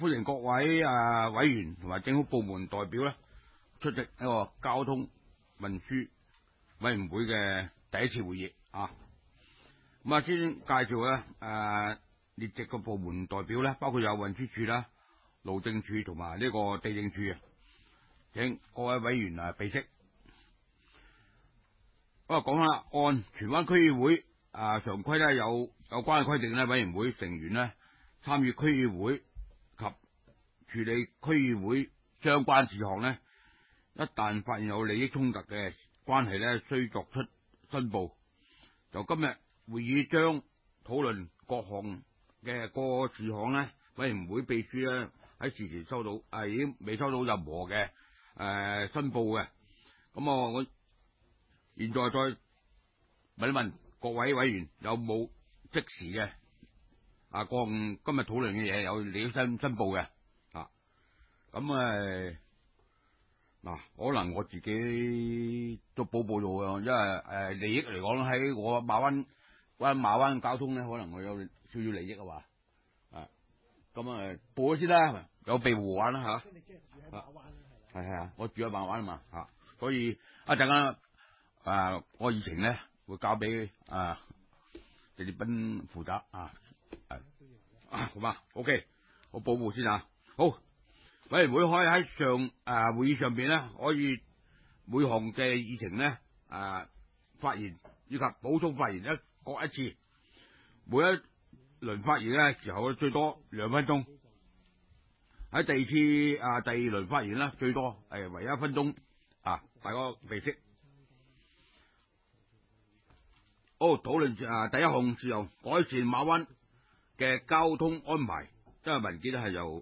歡迎各位委員同埋政府部門代表咧出席呢個交通運輸委員會嘅第一次會議啊。咁先介紹咧列席嘅部門代表咧，包括有運輸署啦、路政署同埋呢個地政署嘅，請各位委員備悉。講下按荃灣區議會常規咧有關嘅規定咧，委員會成員咧參與區議會及處理區議會相關事項咧，一旦發現有利益衝突嘅關係咧，需作出申報。就今日會議將討論各項嘅個事項咧，委員會秘書咧喺事前收到已經未收到任何嘅申報嘅。咁我現在再問一問各位委員有冇即時嘅各項今日討論嘅嘢有利益申報嘅咁可能我自己都報咗，因為利益嚟講喺我馬灣交通咧，可能我有少少利益啊嘛，報咗先啦，有庇護玩啦係我住喺馬灣啊嘛所以一陣間我議程咧會交俾謝烈斌負責好嘛 ？OK， 我報先好。委員會可以喺會議上邊咧，可以每項嘅議程咧發言以及補充發言各一次，每一輪發言咧時候最多2分鐘。喺第二輪發言咧最多為1分鐘大家備悉。討論第一項事由改善馬灣嘅交通安排，因為文件係由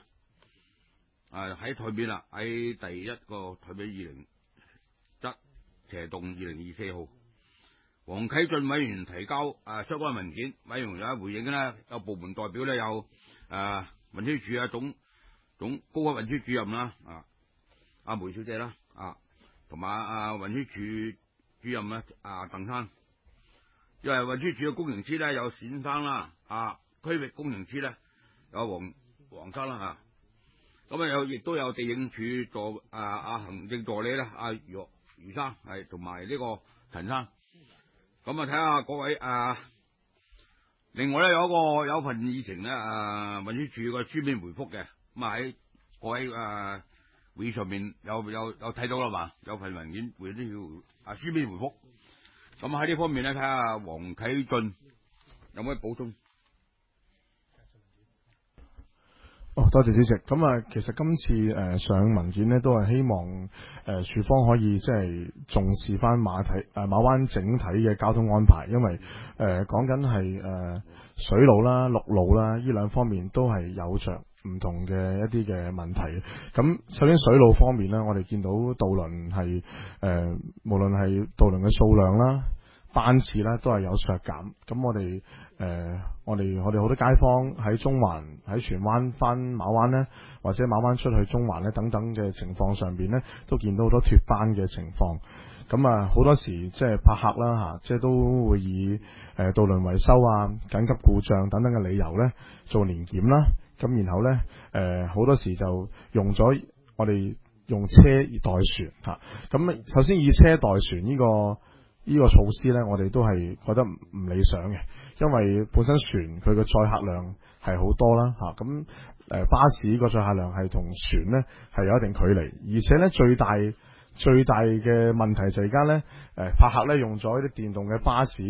喺台面啦，喺第一個台面2017/2024號，黃啟俊委員提交相關文件，委員有回應咧，有部門代表咧有運輸署總高級運輸主任啦阿梅小姐啦同埋運輸署主任咧鄧生，因為運輸署嘅工程師咧有冼生啦區域工程師咧有黃生啦咁亦都有地政署行政助理咧余生係同埋呢個陳生。咁睇下各位另外咧有份議程咧運輸署嘅書面回覆嘅，咁喺各位會議上面有睇到啦嘛，有份文件回呢條書面回覆。咁喺呢方面咧睇下黃啟俊有冇補充。 多謝主席。咁其實今次上文件呢，都係希望署方可以即係重視翻馬灣整體嘅交通安排，因為講緊係水路啦、陸路啦呢兩方面都係有着唔同嘅一啲嘅問題。咁首先水路方面呢，我哋見到渡輪係無論係渡輪嘅數量啦、班次啦都係有削減。咁我哋好多街坊喺中環、喺荃灣翻馬灣呢，或者馬灣出去中環呢等等嘅情況上邊呢，都見到好多脫班嘅情況。咁好多時即係泊客啦即係都會以渡輪維修緊急故障等等嘅理由呢做年檢啦。咁然後呢好多時就我哋用車而代船咁首先以車代船呢個措施呢，我哋都係覺得唔理想嘅，因為本身船佢嘅載客量係好多啦咁巴士個載客量係同船呢係有一定距離，而且呢最大嘅問題就係而家呢泊客呢用咗一啲電動嘅巴士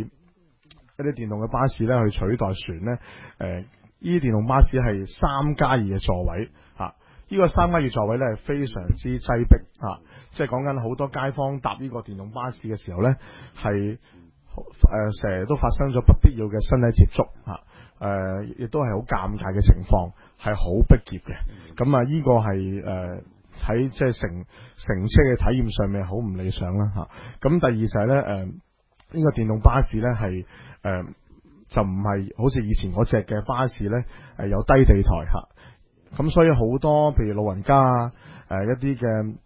呢去取代船呢呢啲電動巴士係3+2嘅座位呢個3+2座位呢係非常之擠迫即係講緊好多街坊搭呢個電動巴士嘅時候呢，係成日都發生咗不必要嘅身體接觸亦都係好尷尬嘅情況，係好逼仄嘅。咁呢個係喺即係乘車嘅體驗上面好唔理想啦咁第二就係呢個電動巴士呢係就唔係好似以前嗰隻嘅巴士呢有低地台咁所以好多譬如老人家一啲嘅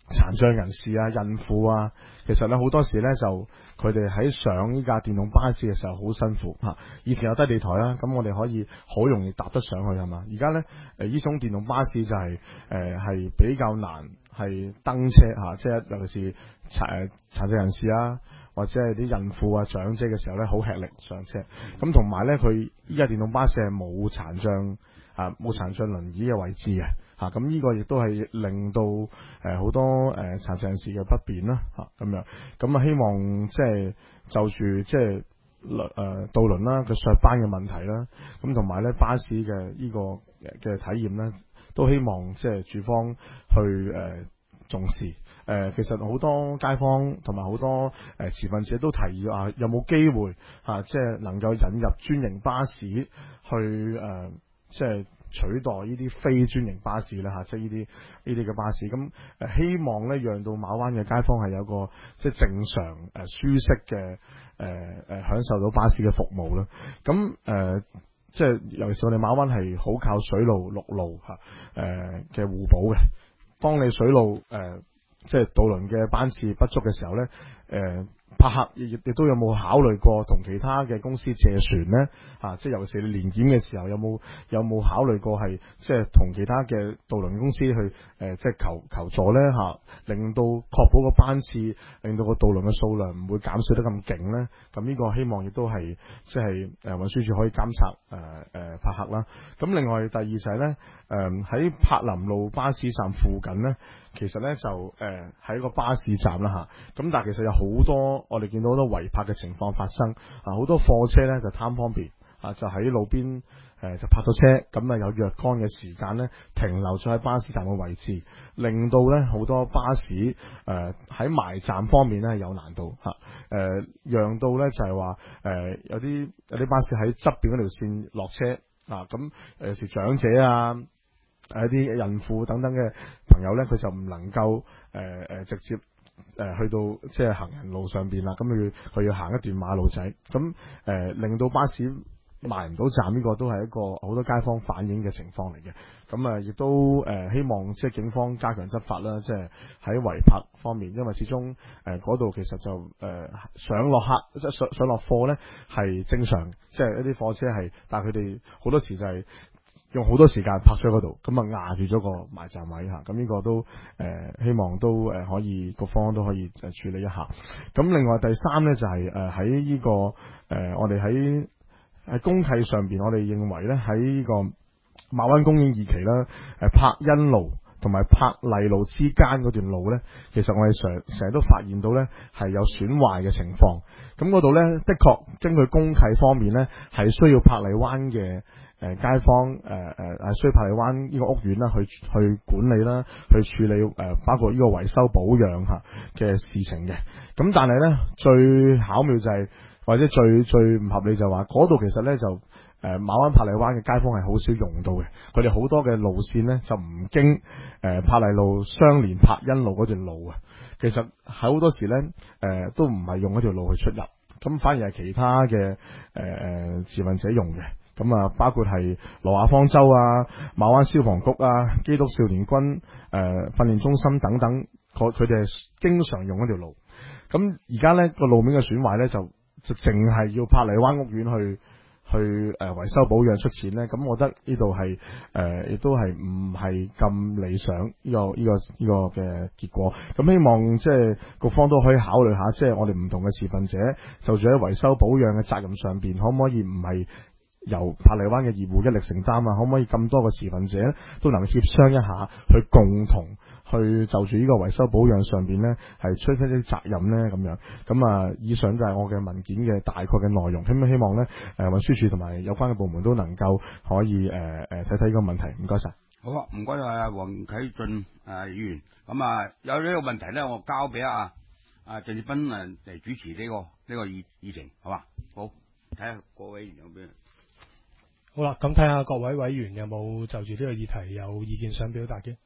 殘障人士啊、孕婦啊，其實咧好多時咧就佢哋喺上呢架電動巴士嘅時候好辛苦嚇。以前有低地台啦，咁我哋可以好容易搭得上去係嘛。而家咧呢種電動巴士就係比較難係登車嚇，即係尤其是殘障人士啊，或者係啲孕婦啊、長者嘅時候咧，好吃力上車。咁同埋咧，佢依家電動巴士係冇殘障冇殘障輪椅嘅位置嘅嚇，咁呢個亦都係令到好多殘障人士嘅不便啦嚇咁樣。咁啊希望即係就住即係渡輪啦嘅削班嘅問題啦，咁同埋咧巴士嘅呢個嘅體驗咧，都希望即係署方去重視。其實好多街坊同埋好多持份者都提議啊，有冇機會即係能夠引入專營巴士去即係取代呢啲非專營巴士啦嚇，即係呢啲嘅巴士。咁希望咧，讓到馬灣嘅街坊係有個即係正常舒適嘅享受到巴士嘅服務啦。咁即係尤其是我哋馬灣係好靠水路、陸路嘅互補嘅。當你水路即係渡輪嘅班次不足嘅時候咧，泊客亦都有冇考慮過同其他嘅公司借船咧？即係尤其是你年檢嘅時候，有冇考慮過係即係同其他嘅渡輪公司去即係求助咧？令到確保個班次，令到個渡輪嘅數量唔會減少得咁勁咧。咁呢個希望亦都係即係運輸署可以監察泊客啦。咁另外第二就係咧，喺柏林路巴士站附近咧，其實咧就喺一個巴士站啦嚇。咁但係其實有好多我哋見到好多違泊嘅情況發生好多貨車咧就貪方便就喺路邊就泊到車，咁有若干嘅時間咧停留咗喺巴士站嘅位置，令到咧好多巴士喺埋站方面咧有難度讓到咧就係話有啲巴士喺側邊嗰條線落車咁有時長者啊一啲孕婦等等嘅朋友咧，佢就唔能夠直接去到即係行人路上邊啦，咁佢要行一段馬路仔，咁令到巴士埋唔到站，呢個都係一個好多街坊反映嘅情況嚟嘅。咁亦都希望即係警方加強執法啦，即係喺違泊方面，因為始終嗰度其實就上落客即係上落貨咧係正常，即係一啲貨車係，但係佢哋好多時就係用好多時間泊咗嗰度，咁壓住咗個埋站位嚇，咁呢個都希望都可以各方都可以處理一下。咁另外第三咧就係喺呢個我哋喺公契上邊，我哋認為咧喺呢個馬灣公園二期啦，柏恩路同埋柏麗路之間嗰段路咧，其實我哋成日都發現到咧係有損壞嘅情況。咁嗰度咧，的確根據公契方面咧，係需要柏麗灣嘅街坊需要柏麗灣呢個屋苑啦去管理啦，去處理包括呢個維修保養嘅事情嘅。咁但係咧最巧妙就係或者最唔合理就係話嗰度其實咧就馬灣柏麗灣嘅街坊係好少用到嘅，佢哋好多嘅路線咧就唔經柏麗路相連柏恩路嗰條路啊。其實喺好多時咧都唔係用嗰條路去出入，咁反而係其他嘅持份者用嘅。咁包括係羅亞方舟啊、馬灣消防局啊、基督少年軍訓練中心等等，佢哋係經常用嗰條路。咁而家咧個路面嘅損壞咧就淨係要柏麗灣屋苑去維修保養出錢咧，咁我覺得呢度係亦都係唔係咁理想呢個嘅結果。咁希望即係各方都可以考慮下，即係我哋唔同嘅持份者就住喺維修保養嘅責任上邊，可唔可以唔係由柏麗灣嘅業戶一力承擔啊？可唔可以咁多個持份者都能協商一下，去共同去就住呢個維修保養上邊咧，係出一啲責任咧咁樣。咁以上就係我嘅文件嘅大概嘅內容。希望咧運輸署同埋有關嘅部門都能夠可以睇睇呢個問題。唔該晒。 好啊，唔該晒黃啟俊議員。咁有呢個問題咧，我交俾阿鄭志斌嚟主持呢個議程，好嘛？好，睇下各位委員有咩。 好啦，咁睇下各位委員有冇就住呢個議題有意見想表達嘅。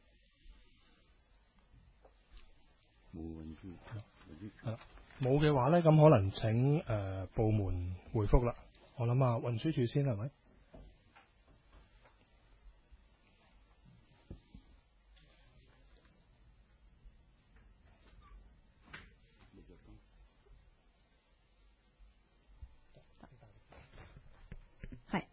冇嘅話咧，咁可能請部門回覆啦。我諗運輸署先係咪？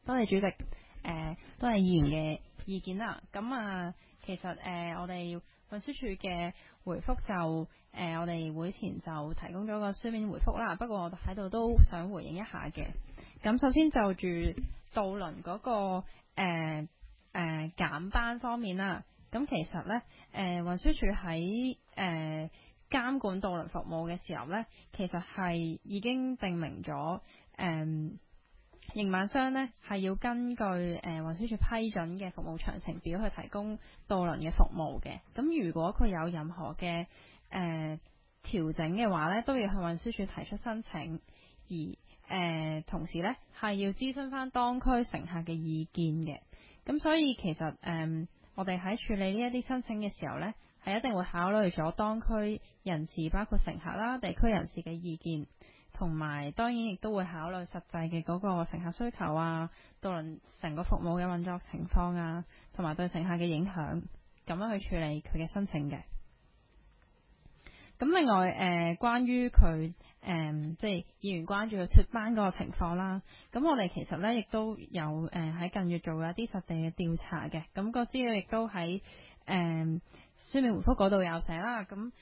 多謝主席，多謝議員嘅意見啦。咁其實我哋運輸署嘅回覆就我哋會前就提供咗個書面回覆啦。不過我喺度都想回應一下嘅。咁首先就住渡輪嗰個減班方面啦。咁其實呢，運輸署喺監管渡輪服務嘅時候呢，其實係已經定明咗營辦商呢係要根據運輸署批准嘅服務詳情表去提供渡輪嘅服務嘅。咁如果佢有任何嘅調整嘅話呢，都要向運輸署提出申請，而同時呢係要諮詢翻當區乘客嘅意見嘅。咁所以其實我哋喺處理呢一啲申請嘅時候呢，係一定會考慮咗當區人士，包括乘客啦、地區人士嘅意見。同埋當然亦都會考慮實際嘅嗰個乘客需求啊，渡輪成個服務嘅運作情況啊，同埋對乘客嘅影響，咁樣去處理佢嘅申請嘅。咁另外關於佢即係議員關注嘅脫班嗰個情況啦，咁我哋其實咧亦都有喺近月做咗一啲實地嘅調查嘅，咁個資料亦都喺書面回覆嗰度有寫啦。咁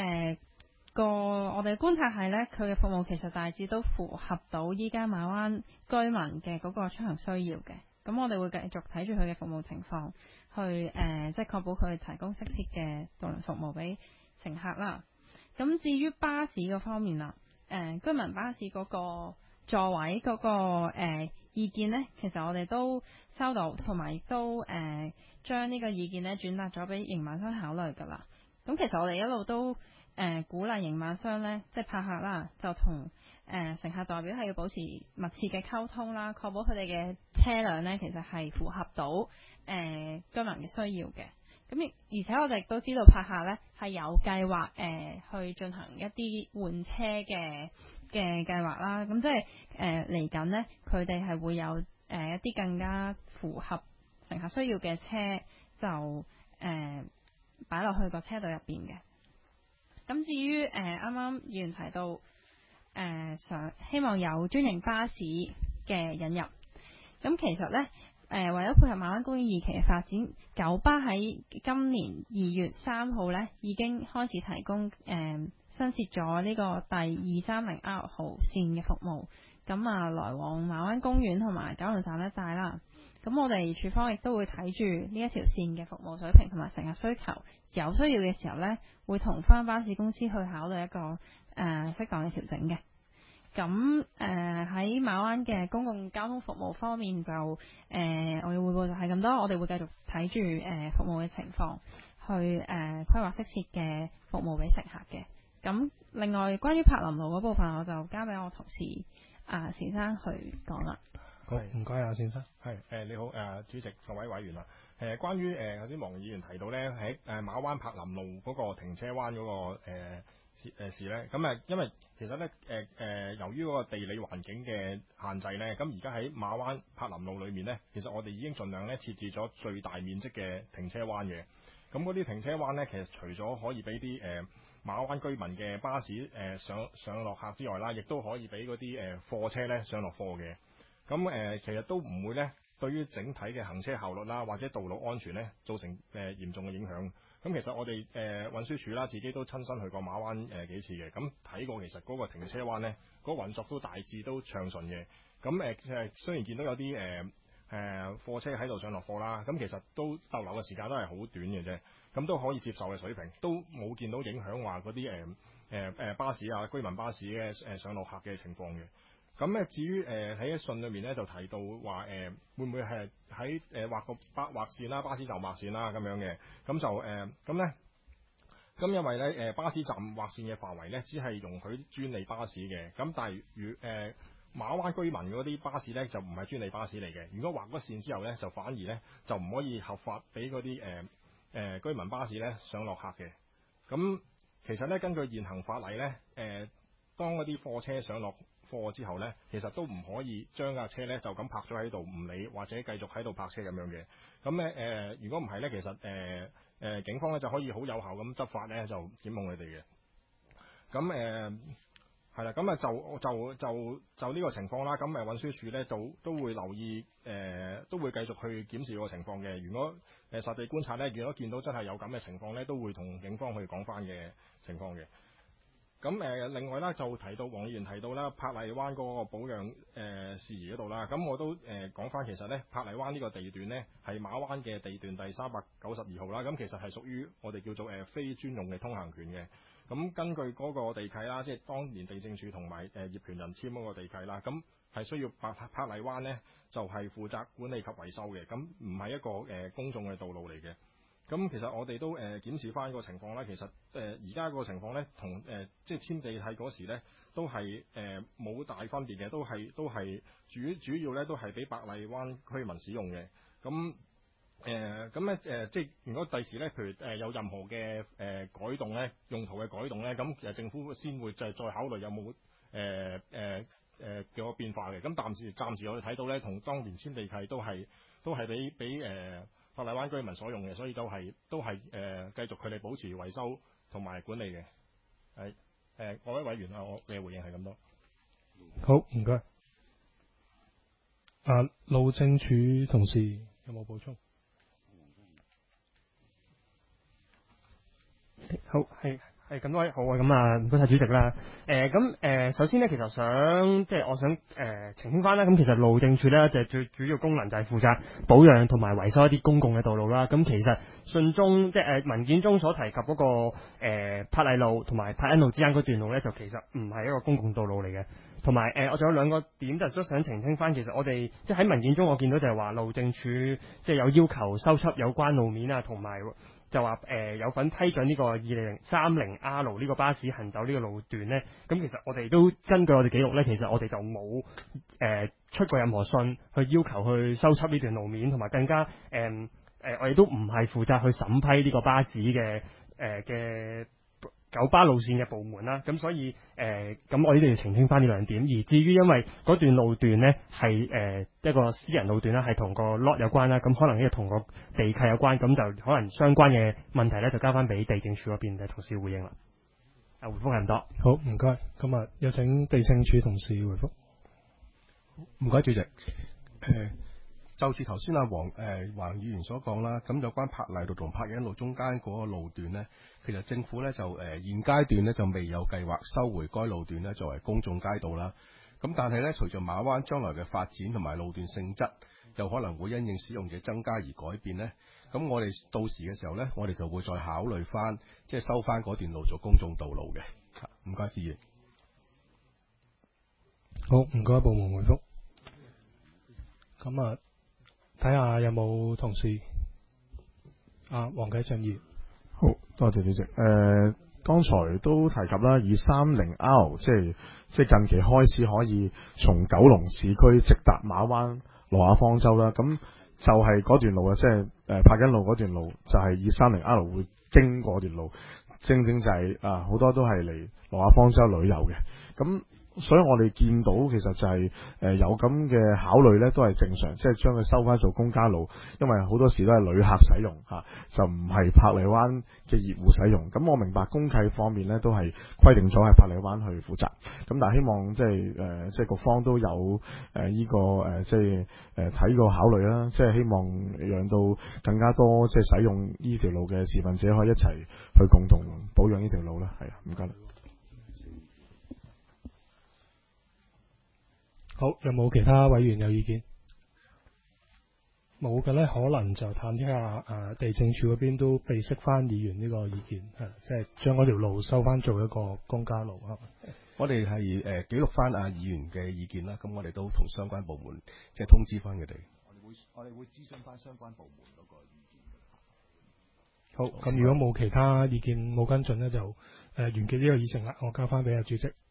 我哋觀察係呢，佢嘅服務其實大致都符合到依家馬灣居民嘅嗰個出行需要嘅。咁我哋會繼續睇住佢嘅服務情況，去即係確保佢提供適切嘅渡輪服務俾乘客啦。咁至於巴士嗰方面啦，居民巴士嗰個座位嗰個意見呢，其實我哋都收到，同埋亦都將呢個意見呢轉達咗俾營辦商考慮㗎啦。咁其實我哋一路都鼓勵營辦商呢，即係泊客啦，就同乘客代表係要保持密切嘅溝通啦，確保佢哋嘅車輛呢其實係符合到居民嘅需要嘅。咁而且我哋亦都知道泊客呢係有計劃去進行一啲換車嘅計劃啦。咁即係嚟緊呢，佢哋係會有一啲更加符合乘客需要嘅車，就擺落去個車隊入邊嘅。咁至於啱啱議員提到希望有專營巴士嘅引入，咁其實呢，為咗配合馬灣公園2期嘅發展，九巴喺今年2月3號呢已經開始提供新設咗呢個第230R 號線嘅服務，咁來往馬灣公園同埋九龍站一帶啦。咁我哋處方亦都會睇住呢一條線嘅服務水平同埋乘客需求，有需要嘅時候呢，會同翻巴士公司去考慮一個適當嘅調整嘅。咁喺馬灣嘅公共交通服務方面就我嘅匯報就係咁多，我哋會繼續睇住服務嘅情況，去規劃適切嘅服務俾乘客嘅。咁另外關於柏林路嗰部分，我就交俾我同事先生去講啦。 好，唔該啊，先生。 係你好，主席各位委員啊，關於頭先黃議員提到咧喺馬灣柏林路嗰個停車灣嗰個事咧，咁因為其實咧由於嗰個地理環境嘅限制咧，咁而家喺馬灣柏林路裏面咧，其實我哋已經盡量咧設置咗最大面積嘅停車灣嘅。咁嗰啲停車灣咧，其實除咗可以俾啲馬灣居民嘅巴士上落客之外啦，亦都可以俾嗰啲貨車咧上落貨嘅。咁其實都唔會咧，對於整體嘅行車效率啦，或者道路安全咧，造成嚴重嘅影響。咁其實我哋運輸署啦，自己都親身去過馬灣幾次嘅，咁睇過其實嗰個停車灣咧，嗰個運作都大致都暢順嘅。咁雖然見到有啲貨車喺度上落貨啦，咁其實都逗留嘅時間都係好短嘅啫，咁都可以接受嘅水平，都冇見到影響話嗰啲巴士啊、居民巴士嘅上落客嘅情況嘅。咁咧，至於喺信裏面咧就提到話會唔會係喺劃個劃線啦、巴士站劃線啦咁樣嘅，咁就咁咧，咁因為咧巴士站劃線嘅範圍咧只係容許專利巴士嘅，咁但係馬灣居民嗰啲巴士咧就唔係專利巴士嚟嘅，如果劃咗線之後咧就反而咧就唔可以合法俾嗰啲居民巴士咧上落客嘅。咁其實咧根據現行法例咧當嗰啲貨車上落貨之後呢，其實都唔可以將架車呢就咁泊咗喺度唔理，或者繼續喺度泊車咁樣嘅。咁呢，如果唔係呢，其實警方呢就可以好有效咁執法呢，就檢控佢哋嘅。咁係啦，咁啊就呢個情況啦，咁運輸署咧都會留意，都會繼續去檢視個情況嘅。如果實地觀察咧，如果見到真係有咁嘅情況咧，都會同警方去講翻嘅情況嘅。咁另外啦，就提到黃議員提到啦，珀麗灣嗰個保養事宜嗰度啦，咁我都講翻，其實咧珀麗灣呢個地段咧係馬灣嘅地段第392號啦，咁其實係屬於我哋叫做非專用嘅通行權嘅。咁根據嗰個地契啦，即係當年地政署同埋業權人簽嗰個地契啦，咁係需要珀麗灣咧就係負責管理及維修嘅，咁唔係一個公眾嘅道路嚟嘅。咁其實我哋都檢視翻個情況啦，其實而家個情況咧同即係簽地契嗰時咧都係冇大分別嘅，都係主要咧都係俾珀麗灣居民使用嘅。咁即係如果第時咧，譬如有任何嘅改動咧，用途嘅改動咧，咁其實政府先會再考慮有冇嘅變化嘅。咁暫時我哋睇到咧，同當年簽地契都係俾珀麗灣居民所用嘅，所以都係繼續佢哋保持維修同埋管理嘅。各位委員啊，我嘅回應係咁多。 好，唔該。路政署同事有冇補充？ 好，係咁多位好啊，咁啊唔該晒主席啦。首先呢，其實我想澄清翻啦。咁其實路政署咧就最主要功能就係負責保養同埋維修一啲公共嘅道路啦。咁其實信中文件中所提及嗰個珀麗路同埋珀恩路之間嗰段路咧，就其實唔係一個公共道路嚟嘅。同埋我仲有兩個點就都想澄清翻。其實我哋即係喺文件中我見到就係話路政署即係有要求修葺有關路面啊，同埋就話有份批准呢個2030R 呢個巴士行走呢個路段呢。咁其實我哋都根據我哋記錄呢，其實我哋就冇出過任何信去要求去修葺呢段路面，同埋更加我哋都唔係負責去審批呢個巴士嘅九巴路線嘅部門啦。咁所以咁我呢度要澄清翻呢兩點。而至於因為嗰段路段呢係一個私人路段啦，係同個 lot 有關啦，咁可能呢個同個地契有關，咁就可能相關嘅問題呢，就交翻俾地政署嗰邊嘅同事回應啦。回覆係唔多。 好，唔該。咁啊，有請地政署同事回覆。 唔該，主席。就住頭先黃議員所講啦，咁有關珀麗路同珀恩路中間嗰個路段呢，其實政府呢就現階段呢就未有計劃收回該路段呢作為公眾街道啦。咁但係呢，隨住馬灣將來嘅發展同埋路段性質，有可能會因應使用嘅增加而改變呢。咁我哋到時嘅時候呢，我哋就會再考慮翻，即係收翻嗰段路做公眾道路嘅。唔該，司員。 好，唔該，部門回覆。咁啊，睇下有冇同事。黃啟進議員。 好多謝主席。剛才都提及啦，230R 即係近期開始可以從九龍市區直達馬灣羅亞方舟啦。咁就係嗰段路啊，即係珀恩路嗰段路，就係230R 會經過段路，正就係好多都係嚟羅亞方舟旅遊嘅。咁所以我哋見到其實就係有咁嘅考慮咧，都係正常，即係將佢收翻做公家路，因為好多時都係旅客使用嚇，就唔係珀麗灣嘅業戶使用。咁我明白公契方面咧都係規定咗係珀麗灣去負責，咁但係希望即係局方都有呢個即係睇個考慮啦，即係希望讓到更加多即係使用呢條路嘅持份者可以一齊去共同保養呢條路啦。係啊，唔該。 好，有冇其他委員有意見？冇嘅呢，可能就探聽下地政署嗰邊都備悉翻議員呢個意見，即係將嗰條路收翻做一個公家路。 我哋係記錄翻議員嘅意見啦，咁我哋都同相關部門即係通知翻佢哋。 我哋會諮詢翻相關部門嗰個意見嘅。 好，咁如果冇其他意見冇跟進呢，就完結呢個議程啦。我交翻俾阿主席。